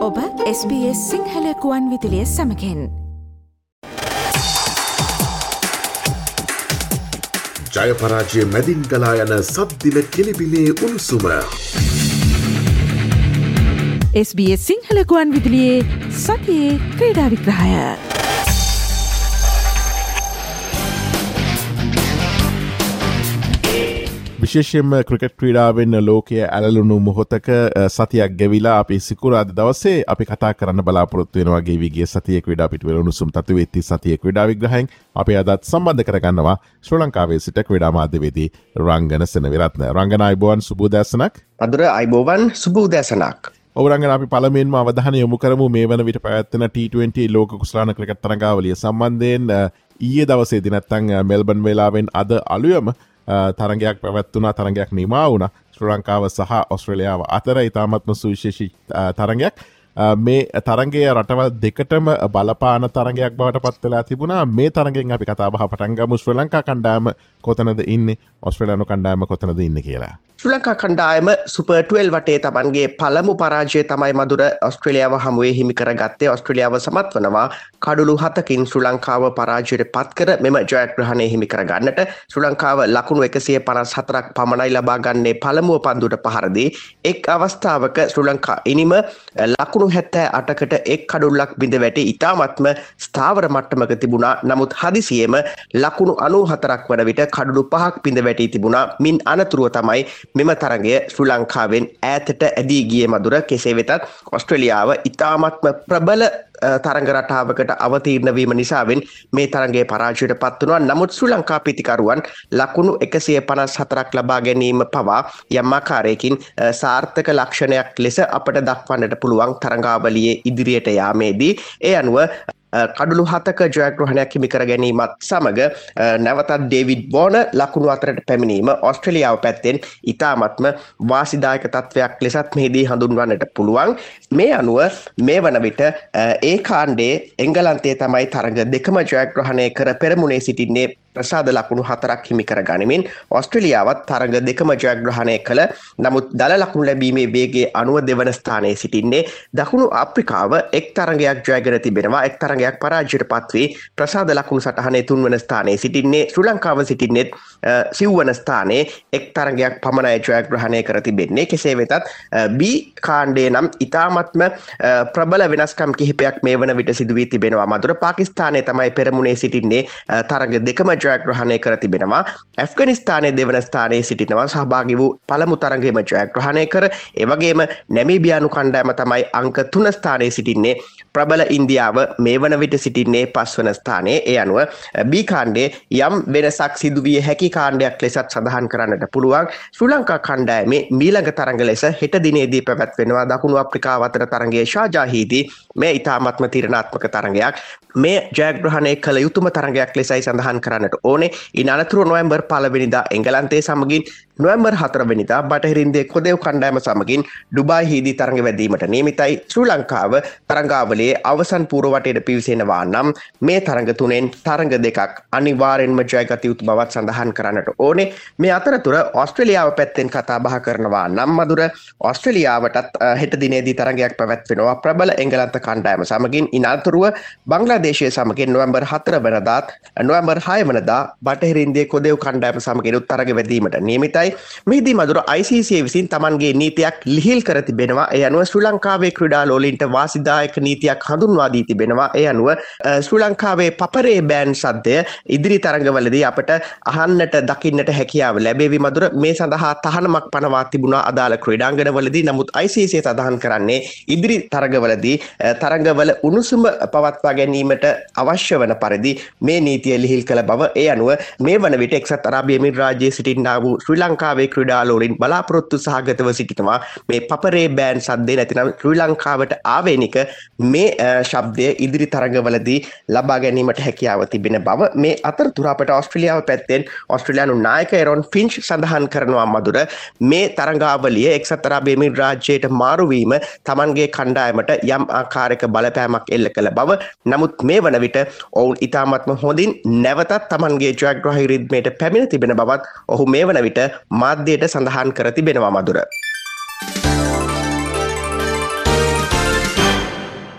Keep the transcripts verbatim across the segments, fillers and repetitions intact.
ඔබ S B S Sinhala කුවන් විදුලිය සමගින් ජය පරාජය මැදින් ගලා යන සද්දින කෙලිබිලේ උණුසුම එස් බී එස් සිංහල කුවන් විදුලියේ සතියේ ක්‍රීඩා විග්‍රහය. විශේෂයෙන්ම ක්‍රිකට් ක්‍රීඩාවෙන් ලෝකයේ ඇලලුණු මොහොතක සතියක් ගෙවිලා අපි සිකුරාදා දවසේ අපි කතා කරන්න බලාපොරොත්තු වෙනවා ගෙවිගේ සතියේ ක්‍රීඩා පිටුවල උණුසුම් තත්ත්වෙtti සතියේ ක්‍රීඩා විග්‍රහයෙන් අපි අදත් සම්බන්ධ කරගන්නවා ශ්‍රී ලංකාවේ සිට ක්‍රීඩා මාධ්‍යවේදී රංගන සෙනවිරත්න. රංගන අයිබෝවන් සුබ උදෑසනක්. අදුර අයිබෝවන් සුබ උදෑසනක්. ඔව් රංගන අපි පළමුවෙන්ම අවධානය යොමු කරමු මේ වන විට පැවැත්වෙන ටී ට්වෙන්ටි ලෝක කුසලාන ක්‍රිකට් තරඟාවලිය සම්බන්ධයෙන් ඊයේ දවසේදී නැත්නම් මෙල්බන් වෙලාවෙන් අද අලුයම තරගයක් පැවැත්වුණා. තරගයක් නිමා වුණා ශ්‍රී ලංකාව සහ ඔස්ට්‍රේලියාව අතර. ඉතාමත්ම සුවිශේෂී තරගයක්. මේ තරගයේ රටවල් දෙකටම බලපාන තරගයක් බවට පත් වෙලා තිබුණා. මේ තරගෙන් අපි කතා බහ පටන් ගමු. ශ්‍රී ලංකා කණ්ඩායම කොතනද ඉන්නේ, ඔස්ට්‍රේලියානු කණ්ඩායම කොතනද ඉන්නේ කියලා. ශ්‍රී ලංකා කණ්ඩායම සුපර් ට්වෙල්ව් වටේ තමන්ගේ පළමු පරාජය තමයි මදුර ඔස්ට්‍රේලියාව හමුවේ හිමි කරගත්තේ. ඔස්ට්‍රේලියාව සමත් වනවා කඩුළු හතකින් ශ්‍රී ලංකාව පරාජයට පත් කර මෙම ජයග්‍රහණය හිමි කරගන්නට. ශ්‍රී ලංකාව ලකුණු එකසිය පනස් හතරක් පමණයි ලබා ගන්නේ පළමුව පන්දුවට පහර දී. එක් අවස්ථාවක ශ්‍රී ලංකා ඉනිම ලකුණු හැත්තෑ අටකට එක් කඩුල්ලක් බිඳ වැටි ඉතාමත්ම ස්ථාවර මට්ටමක තිබුණා. නමුත් හදිසියෙම ලකුණු අනූ හතරක් වන විට කඩුළු පහක් බිඳ වැටි තිබුණා. මින් අනතුරුව තමයි මෙම තරගය ශ්‍රී ලංකාවෙන් ඈතට ඇදී ගියේ මදුර. කෙසේ වෙතත් ඔස්ට්‍රේලියාව ඉතාමත්ම ප්‍රබල තරග රටාවකට අවතීර්ණ වීම නිසාවෙන් මේ තරගයේ පරාජයට පත් වුණා. නමුත් ශ්‍රී ලංකා පිතිකරුවන් ලකුණු එකසිය පනස් හතරක් ලබා ගැනීම පවා යම් ආකාරයකින් සාර්ථක ලක්ෂණයක් ලෙස අපට දක්වන්නට පුළුවන් තරගාවලියේ ඉදිරියට යාමේදී. ඒ අනුව කඩුළු හතක ජයග්‍රහණයක් හිමි කර ගැනීමත් සමග නැවතත් ඩේවිඩ් වෝර්නර් ලකුණු අතරට පැමිණීම ඔස්ට්‍රේලියාව පැත්තෙන් ඉතාමත්ම වාසිදායක තත්වයක් ලෙසත් මෙහිදී හඳුන්වන්නට පුළුවන්. මේ අනුව මේ වන විට ඒ කාණ්ඩයේ එංගලන්තයේ තමයි තරග දෙකම ජයග්‍රහණය කර පෙරමුණේ සිටින්නේ. ප්‍රසාද ලකුණු හතරක් හිමි කර ගනිමින් ඔස්ට්‍රේලියාවත් තරග දෙකම ජයග්‍රහණය කළ නමුත් දල ලකුණු ලැබීමේ වේගයේ අනුව දෙවන ස්ථානයේ සිටින්නේ. දකුණු අප්‍රිකාව එක් තරගයක් ජයගෙන තිබෙනවා. එක් තරගයක් පරාජයට පත් වී ප්‍රසාද ලකුණු සටහනේ තුන්වන ස්ථානයේ සිටින්නේ. ශ්‍රී ලංකාව සිටින්නේ සිව්වන ස්ථානයේ එක් තරගයක් පමණයි ජයග්‍රහණය කර තිබෙන්නේ. කෙසේ වෙතත් බී කාණ්ඩයේ නම් ඉතාමත්ම ප්‍රබල වෙනස්කම් කිහිපයක් මේ වන විට සිදු වී තිබෙනවා මදුර. පාකිස්තානයේ තමයි පෙරමුණේ සිටින්නේ තරග දෙකම ජයග්‍රහණය කර තිබෙනවා. ඇෆ්ගනිස්තානයේ දෙවන ස්ථානයේ සිටිනවා සහභාගී වූ පළමු තරගයේම ජයග්‍රහණය කර. ඒ වගේම නැමීබියානු කණ්ඩායම තමයි අංක තුන ස්ථානයේ සිටින්නේ. ප්‍රබල ඉන්දියාව මේ වන විට සිටින්නේ පස්වන ස්ථානයේ. ඒ අනුව බී කාණ්ඩයේ යම් වෙනසක් සිදු විය හැකි කාණ්ඩයක් ලෙසත් සඳහන් කරන්නට පුළුවන්. ශ්‍රී ලංකා කණ්ඩායමේ මීළඟ තරඟ ලෙස හෙට දිනේදී පැවැත්වෙනවා දකුණු අප්‍රිකාව අතර තරගයේ ෂාජාහීදී. මේ ඉතාමත්ම තීරණාත්මක තරගයක්. මේ ජයග්‍රහණය කළ යුතුම තරගයක් ලෙසයි සඳහන් කරන්නට ඕනේ. ඉන් අනතුරුව නොවැම්බර් පළවෙනිදා එංගලන්තයේ සමගින් නොවැම්බර් හතරවෙනිදා බටහිර ඉන්දිය කොදෙව් කණ්ඩායම සමගින් ඩුබායිහිදී තරඟ වැදීමට නියමිතයි. ශ්‍රී ලංකාව තරඟාවලියේ අවසන් පූර්ව වටේට පිවිසෙනවා නම් මේ තරඟ තුනෙන් තරඟ දෙකක් අනිවාර්යෙන්ම ජයගත යුතු බවත් සඳහන් කරන්නට ඕනේ. මේ අතරතුර ඔස්ට්‍රේලියාව පැත්තෙන් කතා බහ කරනවා නම් මදුර ඔස්ට්‍රේලියාවටත් හෙට දිනේදී තරඟයක් පැවැත්වෙනවා ප්‍රබල එංගලන්ත කණ්ඩායම සමගින්. ඉන් අනතුරුව බංග්ලාදේශය සමගින් නොවැම්බර් හතර වෙනිදාත් නොවැම්බර් හය වෙනිදා බටහිර ඉන්දිය කොදෙව් කණ්ඩායම සමගින් තරඟ වැදීමට නියමිතයි. මෙහිදී මදුර ආයි සී සී විසින් තමන්ගේ නීතියක් ලිහිල් කර තිබෙනවා. ඒ අනුව ශ්‍රී ලංකාවේ ක්‍රීඩා ලෝලීන්ට වාසිදායක නීතියක් හඳුන්වා දී තිබෙනවා. ඒ අනුව ශ්‍රී ලංකාවේ පපරේ බෑන් සද්දය ඉදිරි තරඟවලදී අපට අහන්නට දකින්නට හැකියාව ලැබේවි මදුර. මේ සඳහා තහනමක් පනවා තිබුණා අදාළ ක්‍රීඩාංගණවලදී. නමුත් ආයි සී සී සඳහන් කරන්නේ ඉදිරි තරඟවලදී තරඟවල උණුසුම පවත්වා ගැනීමට අවශ්‍ය වන පරිදි මේ නීතිය ලිහිල් කළ බව. ඒ අනුව මේ වන විට එක්සත් අරාබි එමිරාජ්‍යයේ සිටින්නා වූ ශ්‍රී ලංකාවේ ක්‍රීඩාලෝලින් බලාපොරොත්තු සහගතව සිටිනවා මේ පපරේ බෑන් සද්දේ නැතිනම් ශ්‍රී ලංකාවට ආවේනික මේ ශබ්දය ඉදිරි තරඟවලදී ලබා ගැනීමට හැකියාව තිබෙන බව. මේ අතරතුර අපට ඔස්ට්‍රේලියාව පැත්තෙන් ඔස්ට්‍රේලියානු නායක එරොන් ෆින්ච් සඳහන් කරනවා මදුර මේ තරඟාවලිය එක්සත් අරාබි එමිරාජ්‍යයට මාරු වීම තමන්ගේ කණ්ඩායමට යම් ආකාරයක බලපෑමක් එල්ල කළ බව. නමුත් මේ වන විට ඔවුන් ඉතාමත්ම හොඳින් නැවතත් තමන්ගේ ජයග්‍රහී රිද්මයට පැමිණ තිබෙන බවත් ඔහු මේ වන විට මාධ්‍යයට සඳහන් කර තිබෙනවා මදුර.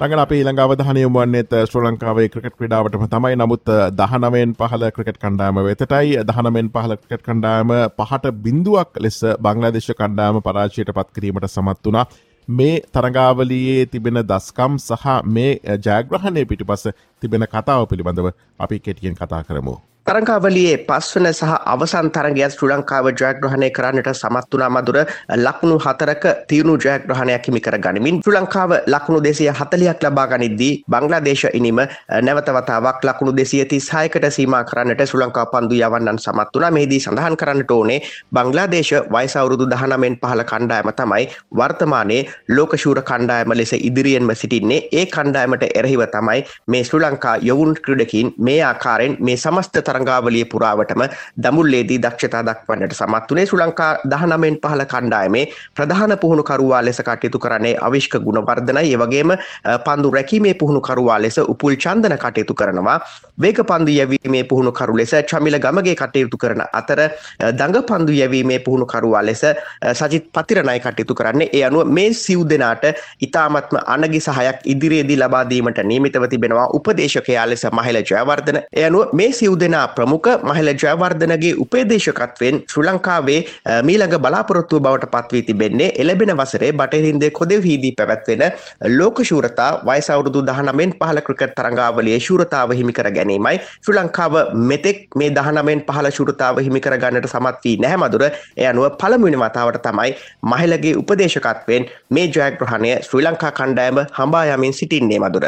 රංගන අපේ ඊළඟ අවධානය යොමු වන්නේත් ශ්‍රී ලංකාවේ ක්‍රිකට් ක්‍රීඩාවටම තමයි. නමුත් දහනවයෙන් පහළ ක්‍රිකට් කණ්ඩායම වෙතටයි. දහනවයෙන් පහළ ක්‍රිකට් කණ්ඩායම පහට බිඳුවක් ලෙස බංග්ලාදේශ කණ්ඩායම පරාජයට පත් කිරීමට සමත් වුණා. මේ තරගාවලියේ තිබෙන දස්කම් සහ මේ ජයග්‍රහණය පිටිපස්ස තිබෙන කතාව පිළිබඳව අපි කෙටියෙන් කතා කරමු. තරංගාවලියේ පස්වන සහ අවසන් තරගයත් ශ්‍රී ලංකාව ජයග්‍රහණය කරන්නට සමත් වුණා මధుර. ලකුණු හතරක තියුණු ජයග්‍රහණයක් හිමි කර ගනිමින් ශ්‍රී ලංකාව ලකුණු දෙසිය හතළියක් ලබා ගනිද්දී බංග්ලාදේශ ඉනිම නැවත වතාවක් ලකුණු දෙසිය තිස්හයකට සීමා කරන්නට ශ්‍රී ලංකා පන්දු යවන්නන් සමත් වුණා. මෙහිදී සඳහන් කරන්නට ඕනේ බංග්ලාදේශ වයස අවුරුදු දහනවයෙන් පහළ කණ්ඩායම තමයි වර්තමානයේ ලෝක ශූර කණ්ඩායම ලෙස ඉදිරියෙන්ම සිටින්නේ. ඒ කණ්ඩායමට එරෙහිව තමයි මේ ශ්‍රී ලංකා යොවුන් ක්‍රීඩකීන් මේ ආකාරයෙන් මේ සමස්ත තරංගාවලිය පුරාවටම දමුල්ලේදී දක්ෂතා දක්වන්නට සමත් වුණේ. ශ්‍රී ලංකා දහනවයෙන් පහළ කණ්ඩායමේ ප්‍රධාන පුහුණුකරුවා ලෙස කටයුතු කරන්නේ අවිෂ්ක ගුණවර්ධනයි. ඒ වගේම පන්දු රැකීමේ පුහුණුකරුවා ලෙස උපුල් චන්දන කටයුතු කරනවා. වේග පන්දු යැවීමේ පුහුණුකරු ලෙස චමිල ගමගේ කටයුතු කරන අතර දඟ පන්දු යැවීමේ පුහුණුකරුවා ලෙස සජිත් පතිරණයි කටයුතු කරන්නේ. ඒ අනුව මේ සිව් දෙනාට ඉතාමත්ම අනගි සහයක් ඉදිරියේදී ලබා දීමට නියමිතව තිබෙනවා උපදේශකයා ලෙස මහිල ජයවර්ධන. ඒ අනුව මේ සිව් දෙනා ප්‍රමුඛ මහිල ජයවර්ධනගේ උපදේශකත්වයෙන් ශ්‍රී ලංකාවේ මීළඟ බලාපොරොත්තුව බවට පත්වී තිබෙන්නේ එළඹෙන වසරේ බටහිරින්දේ කොදෙව්හිදී පැවැත්වෙන ලෝක ශූරතා වයස අවුරුදු දහනවයෙන් පහළ ක්‍රිකට් තරඟාවලියේ ශූරතාව හිමි කර ගැනීමයි. ශ්‍රී ලංකාව මෙතෙක් මේ දහනවයෙන් පහළ ශූරතාව හිමි කර ගන්නට සමත් වී නැහැ මధుර. ඒ අනුව පළමුවෙනි වතාවට තමයි මහිලගේ උපදේශකත්වයෙන් මේ ජයග්‍රහණය ශ්‍රී ලංකා කණ්ඩායම හඹා යමින් සිටින්නේ මధుර.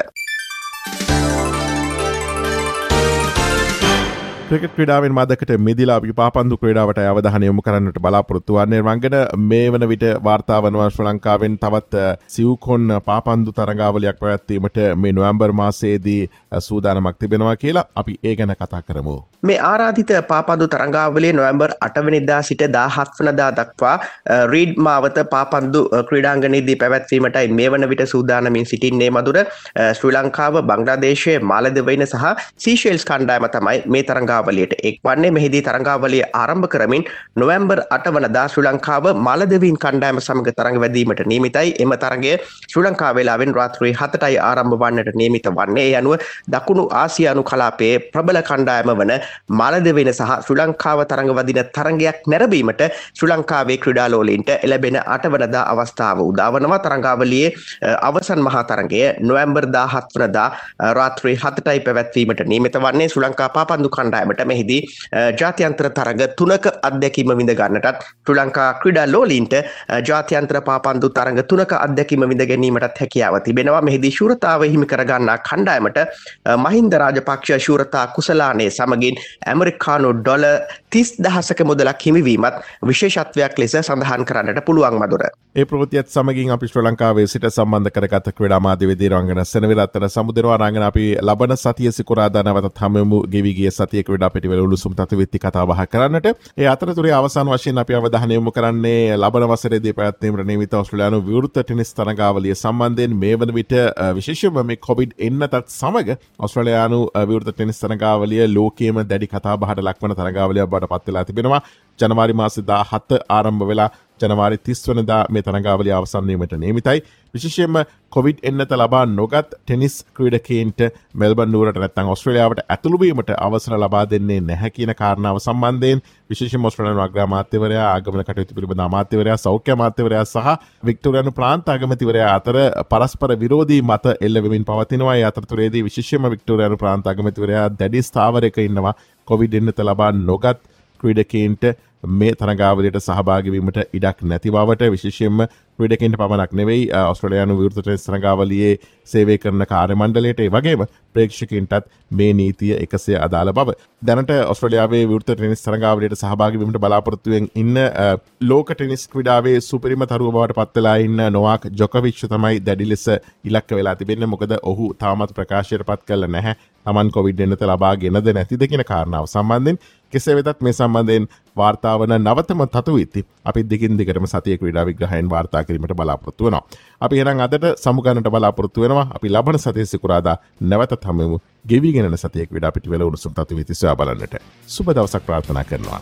ක්‍රිකට් ක්‍රීඩාවෙන් මදකට මිදිලා අපි පාපන්දු ක්‍රීඩාවට අවධානය යොමු කරන්නට බලාපොරොත්තු වන්නේ. රංගන මේ වන විට වාර්තා වනවා ශ්‍රී ලංකාවෙන් තවත් සිව්කොන් පාපන්දු තරඟාවලියක් පැවැත්වීමට මේ නොවැම්බර් මාසයේදී සූදානමක් තිබෙනවා කියලා අපි ඒ ගැන කතා කරමු. මේ ආරාධිත පාපන්දු තරඟාවලිය නොවැම්බර් අට වෙනිදා සිට දාහත් වෙනිදා දක්වා රීඩ් මාවත පාපන්දු ක්‍රීඩාංගණයේදී පැවැත්වීමටයි මේ වන විට සූදානමින් සිටින්නේ මధుර. ශ්‍රී ලංකාව, බංග්ලාදේශය, මාලදිවයින සහ සීෂෙල්ස් කණ්ඩායම තමයි මේ තරඟාවලියට එක් වන්නේ. මෙහිදී තරඟාවලිය ආරම්භ කරමින් නොවැම්බර් අට වනදා ශ්‍රී ලංකාව මාලදිවයින් කණ්ඩායම සමග තරඟ වැදීමට නියමිතයි. එම තරඟය ශ්‍රී ලංකා වේලාවෙන් රාත්‍රී හතටයි ආරම්භ වන්නට නියමිත වන්නේ. ඒ අනුව දකුණු ආසියානු කලාපයේ ප්‍රබල කණ්ඩායම වන මාලදිවයින සහ ශ්‍රී ලංකාව තරඟ වදින තරඟයක් නැරඹීමට ශ්‍රී ලංකාවේ ක්‍රීඩාලෝලීන්ට එළඹෙන අට වනදා අවස්ථාව උදා වනවා. තරඟාවලියේ අවසන් මහා තරඟය නොවැම්බර් දාහත් වනදා රාත්‍රී හතටයි පැවැත්වීමට නියමිත වන්නේ. ශ්‍රී ලංකා පාපන්දු කණ්ඩායමට මෙහිදී ජාත්‍යන්තර තරඟ තුනක අත්දැකීම විඳ ගන්නටත් ශ්‍රී ලංකා ක්‍රීඩා ලෝලීන්ට ජාත්‍යන්තර පාපන්දු තරඟ තුනක අත්දැකීම විඳ ගැනීමටත් හැකියාව තිබෙනවා. මෙහිදී ශූරතාව හිමි කර ගන්නා කණ්ඩායමට මහින්ද රාජපක්ෂ ශූරතා කුසලානේ සමගින් ඇමරිකානු ඩොලර් තිස් දහසක මුදලක් හිමිවීමත් විශේෂත්වයක් ලෙස සඳහන් කරන්නට පුළුවන් මధుර. ඒ ප්‍රවෘත්තියත් සමගින් අපි ශ්‍රී ලංකාවේ සිට සම්බන්ධ කරගත් ක්‍රීඩා මාධ්‍යවේදී රංගන සෙනවිරත්න සමුදෙනවා. රංගන අපි ලබන සතිය සිකුරාදා නැවතත් හමුවෙමු ගෙවි ගිය සතිය ක්‍රීඩා පිටිවල උණුසුම් තත්ත්වවිත්ති කතා බහ කරන්නට. ඒ අතරතුරේ අවසාන වශයෙන් අපි අවධානය යොමු කරන්නේ ලබන වසරේදී පැවැත්වීමට නියමිත ඕස්ට්‍රේලියානු විවෘත ටෙනිස් තරඟාවලිය සම්බන්ධයෙන්. මේ වන විට විශේෂයෙන්ම මේ කොවිඩ් එන්නතත් සමග ඕස්ට්‍රේලියානු විවෘත ටෙනිස් තරඟාවලිය ලෝකයේම දැඩි කතා බහට ලක්වන තරඟාවලියක් බවට පත් වෙලා තිබෙනවා. ජනවාරි මාසේ දාහත ආරම්භ වෙලා ජනවාරි තිස් වෙනිදා මේ තරඟාවලිය අවසන් වීමට නියමිතයි. විශේෂයෙන්ම කොවිඩ් එන්නත ලබා නොගත් ටෙනිස් ක්‍රීඩකයින්ට මෙල්බන් නුවරට නැත්නම් ඕස්ට්‍රේලියාවට ඇතුළු වීමට අවසර ලබා දෙන්නේ නැහැ කියන කාරණාව සම්බන්ධයෙන් විශේෂයෙන්ම ඕස්ට්‍රේලියානු අග්‍ර අමාත්‍යවරයා, ආගමන කටයුතු පිළිබඳ අමාත්‍යවරයා, සෞඛ්‍ය අමාත්‍යවරයා සහ වික්ටෝරියානු ප්‍රාන්ත අගමැතිවරයා අතර පරස්පර විරෝධී මත එල්ල වෙමින් පවතිනවා. ඒ අතරතුරේදී විශේෂයෙන්ම වික්ටෝරියානු ප්‍රාන්ත අගමැතිවරයා දැඩි ස්ථාවරයක ඉන්නවා කොවිඩ් එන්නත ලබා නොගත් ක්‍රීඩකයින්ට මේ තරඟාවලියට සහභාගී වීමට ඉඩක් නැති බවට. විශේෂයෙන්ම ක්‍රීඩකයින්ට පමණක් නෙවෙයි ඕස්ට්‍රේලියානු විවෘත ටෙනිස් තරඟාවලියේ සේවය කරන කාර්ය මණ්ඩලයට, ඒ වගේම ප්‍රේක්ෂකයින්ටත් මේ නීතිය එකසේ අදාළ බව. දැනට ඕස්ට්‍රේලියාවේ විවෘත ටෙනිස් තරඟාවලියට සහභාගී වීමට බලාපොරොත්තුවෙන් ඉන්න ලෝක ටෙනිස් ක්‍රීඩාවේ සුපිරිම තරුව බවට පත් වෙලා ඉන්න නොවාක් ජොකොවිච් තමයි දැඩි ලෙස ඉලක්ක වෙලා තිබෙන්නේ. මොකද ඔහු තාමත් ප්‍රකාශයට පත් කළ නැහැ තමන් කොවිඩ් එන්නත ලබාගෙනද නැතිද කියන කාරණාව සම්බන්ධයෙන්. කෙසේ වෙතත් මේ සම්බන්ධයෙන් වාර්තා වන නවතම තතුවිත්ති අපි දිගින් දිගටම සතිය ක්‍රීඩා විග්‍රහයෙන් වාර්තා කිරීමට බලාපොරොත්තු වෙනවා. අපි එහෙනම් අදට සමුගන්නට බලාපොරොත්තු වෙනවා. අපි ලබන සතියේ සිකුරාදා නැවතත් හමුවෙමු. ගෙවිගෙන යන සතියේ ක්‍රීඩා පිටිවල උණුසුම් තතුවිත්ති සොයා බලන්නට. සුබ දවසක් ප්‍රාර්ථනා කරනවා.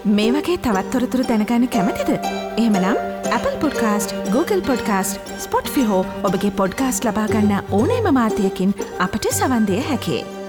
මේ වගේ තවත් තොරතුරු දැනගන්න කැමතිද? එහෙමනම් Apple Podcast, Google Podcast, Spotify හෝ ඔබගේ පොඩ්කාස්ට් ලබා ගන්න ඕනෑම මාධ්‍යයකින් අපට සවන් දිය හැකියි.